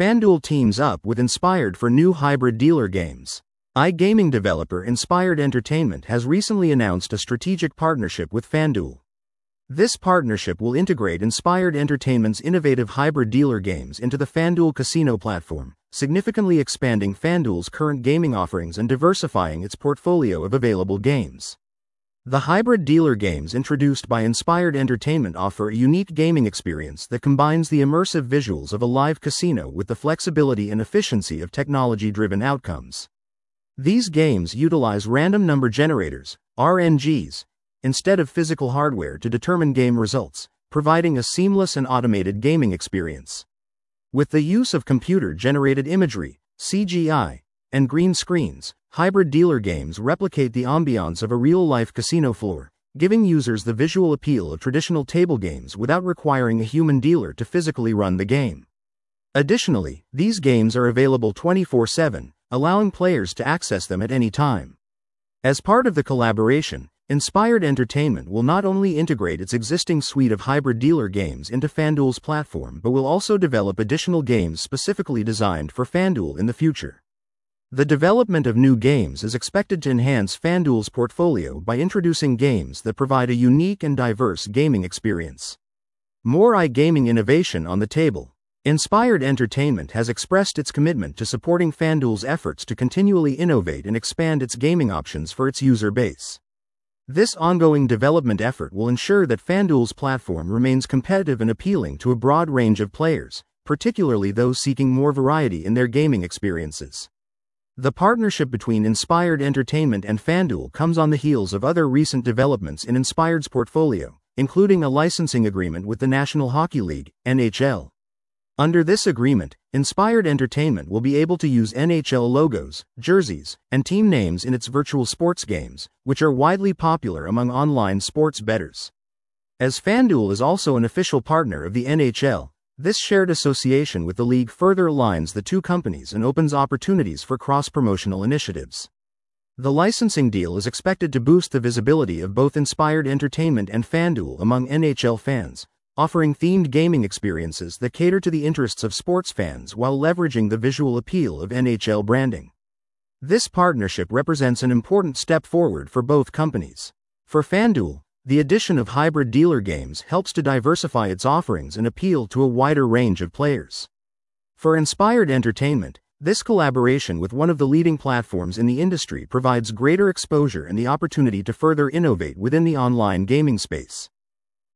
FanDuel teams up with Inspired for new hybrid dealer games. iGaming developer Inspired Entertainment has recently announced a strategic partnership with FanDuel. This partnership will integrate Inspired Entertainment's innovative hybrid dealer games into the FanDuel Casino platform, significantly expanding FanDuel's current gaming offerings and diversifying its portfolio of available games. The hybrid dealer games introduced by Inspired Entertainment offer a unique gaming experience that combines the immersive visuals of a live casino with the flexibility and efficiency of technology-driven outcomes. These games utilize random number generators, RNGs, instead of physical hardware to determine game results, providing a seamless and automated gaming experience. With the use of computer-generated imagery, CGI, and green screens, hybrid dealer games replicate the ambiance of a real-life casino floor, giving users the visual appeal of traditional table games without requiring a human dealer to physically run the game. Additionally, these games are available 24/7, allowing players to access them at any time. As part of the collaboration, Inspired Entertainment will not only integrate its existing suite of hybrid dealer games into FanDuel's platform but will also develop additional games specifically designed for FanDuel in the future. The development of new games is expected to enhance FanDuel's portfolio by introducing games that provide a unique and diverse gaming experience. More iGaming innovation on the table. Inspired Entertainment has expressed its commitment to supporting FanDuel's efforts to continually innovate and expand its gaming options for its user base. This ongoing development effort will ensure that FanDuel's platform remains competitive and appealing to a broad range of players, particularly those seeking more variety in their gaming experiences. The partnership between Inspired Entertainment and FanDuel comes on the heels of other recent developments in Inspired's portfolio, including a licensing agreement with the National Hockey League, NHL. Under this agreement, Inspired Entertainment will be able to use NHL logos, jerseys, and team names in its virtual sports games, which are widely popular among online sports bettors. As FanDuel is also an official partner of the NHL, this shared association with the league further aligns the two companies and opens opportunities for cross-promotional initiatives. The licensing deal is expected to boost the visibility of both Inspired Entertainment and FanDuel among NHL fans, offering themed gaming experiences that cater to the interests of sports fans while leveraging the visual appeal of NHL branding. This partnership represents an important step forward for both companies. For FanDuel, the addition of hybrid dealer games helps to diversify its offerings and appeal to a wider range of players. For Inspired Entertainment, this collaboration with one of the leading platforms in the industry provides greater exposure and the opportunity to further innovate within the online gaming space.